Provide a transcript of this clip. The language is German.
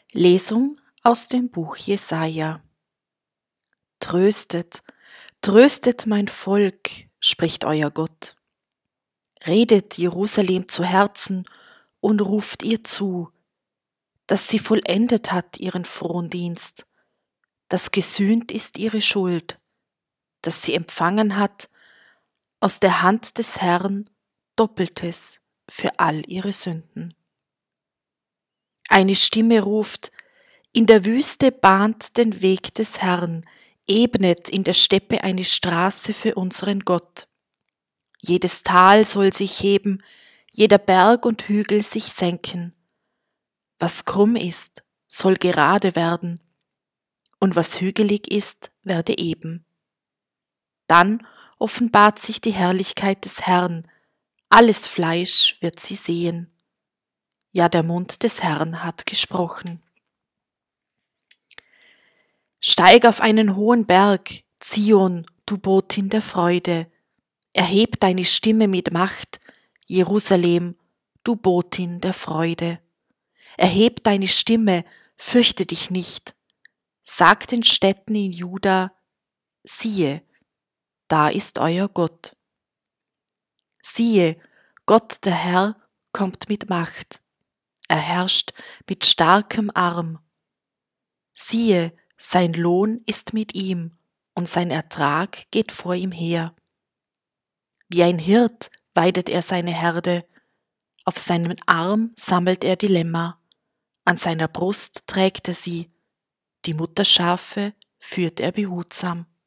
Lesung aus dem Buch Jesaja. Tröstet, tröstet mein Volk, spricht euer Gott. Redet Jerusalem zu Herzen und ruft ihr zu, dass sie vollendet hat ihren Frondienst, dass gesühnt ist ihre Schuld, dass sie empfangen hat aus der Hand des Herrn Doppeltes für all ihre Sünden. Eine Stimme ruft, in der Wüste bahnt den Weg des Herrn, ebnet in der Steppe eine Straße für unseren Gott. Jedes Tal soll sich heben, jeder Berg und Hügel sich senken. Was krumm ist, soll gerade werden, und was hügelig ist, werde eben. Dann offenbart sich die Herrlichkeit des Herrn, alles Fleisch wird sie sehen. Ja, der Mund des Herrn hat gesprochen. Steig auf einen hohen Berg, Zion, du Botin der Freude. Erheb deine Stimme mit Macht, Jerusalem, du Botin der Freude. Erheb deine Stimme, fürchte dich nicht. Sag den Städten in Juda, siehe, da ist euer Gott. Siehe, Gott der Herr kommt mit Macht. Er herrscht mit starkem Arm. Siehe, sein Lohn ist mit ihm und sein Ertrag geht vor ihm her. Wie ein Hirt weidet er seine Herde, auf seinem Arm sammelt er die Lämmer, an seiner Brust trägt er sie, die Mutterschafe führt er behutsam.